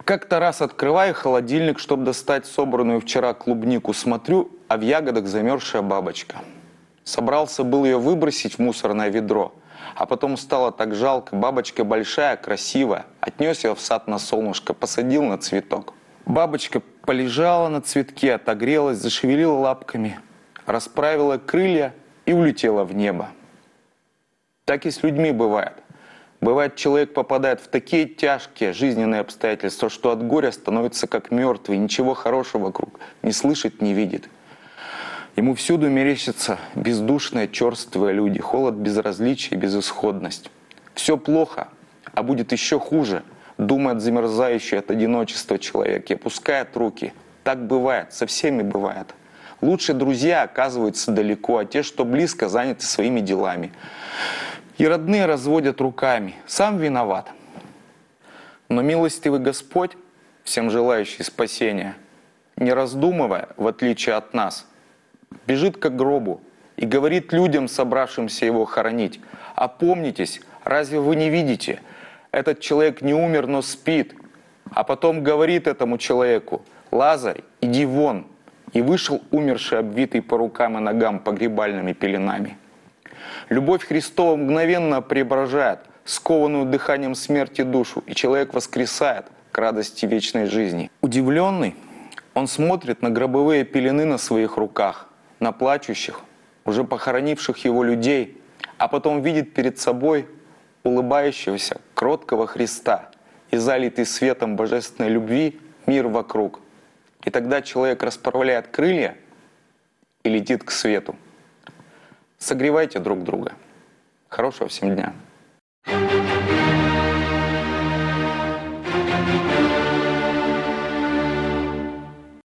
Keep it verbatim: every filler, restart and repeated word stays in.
Как-то раз открываю холодильник, чтобы достать собранную вчера клубнику, смотрю, а в ягодах замерзшая бабочка. Собрался был ее выбросить в мусорное ведро, а потом стало так жалко, бабочка большая, красивая, отнес ее в сад на солнышко, посадил на цветок. Бабочка полежала на цветке, отогрелась, зашевелила лапками, расправила крылья и улетела в небо. Так и с людьми бывает. Бывает, человек попадает в такие тяжкие жизненные обстоятельства, что от горя становится как мертвый, ничего хорошего вокруг не слышит, не видит. Ему всюду мерещатся бездушные, черствые люди, холод, безразличие, безысходность. Все плохо, а будет еще хуже, думает замерзающий от одиночества человек и опускает руки. Так бывает, со всеми бывает. Лучшие друзья оказываются далеко, а те, что близко, заняты своими делами. И родные разводят руками. Сам виноват. Но милостивый Господь, всем желающий спасения, не раздумывая, в отличие от нас, бежит к гробу и говорит людям, собравшимся его хоронить: «Опомнитесь, разве вы не видите? Этот человек не умер, но спит». А потом говорит этому человеку: «Лазарь, иди вон». И вышел умерший, обвитый по рукам и ногам погребальными пеленами. Любовь Христова мгновенно преображает скованную дыханием смерти душу, и человек воскресает к радости вечной жизни. Удивленный, он смотрит на гробовые пелены на своих руках, на плачущих, уже похоронивших его людей, а потом видит перед собой улыбающегося, кроткого Христа и залитый светом божественной любви мир вокруг. И тогда человек расправляет крылья и летит к свету. Согревайте друг друга. Хорошего всем дня.